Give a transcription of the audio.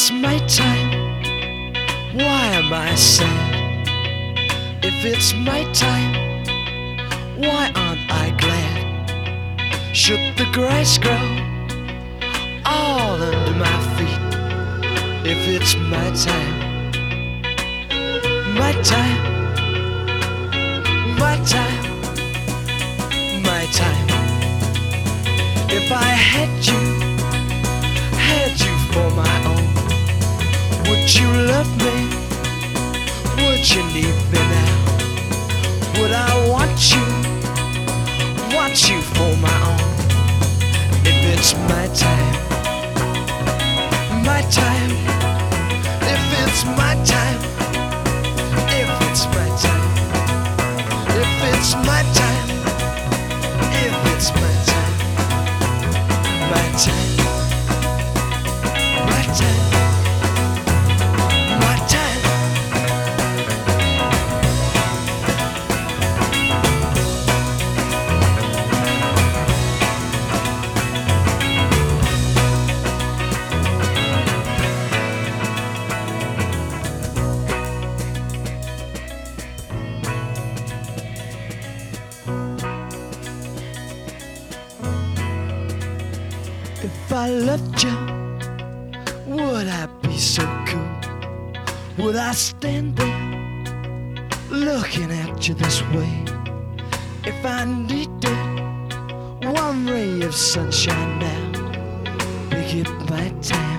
it's my time, why am I sad? If it's my time, why aren't I glad? Should the grass grow all under my feet? If it's my time, my time, my time, my time. If I had you for my own, would you love me? Would you need me now? Would I want you for my own? If it's my time, my time. If it's my time, if it's my time, if it's my time, if it's my time, my time. If I loved you, would I be so cool? Would I stand there looking at you this way? If I needed one ray of sunshine now, pick it my time.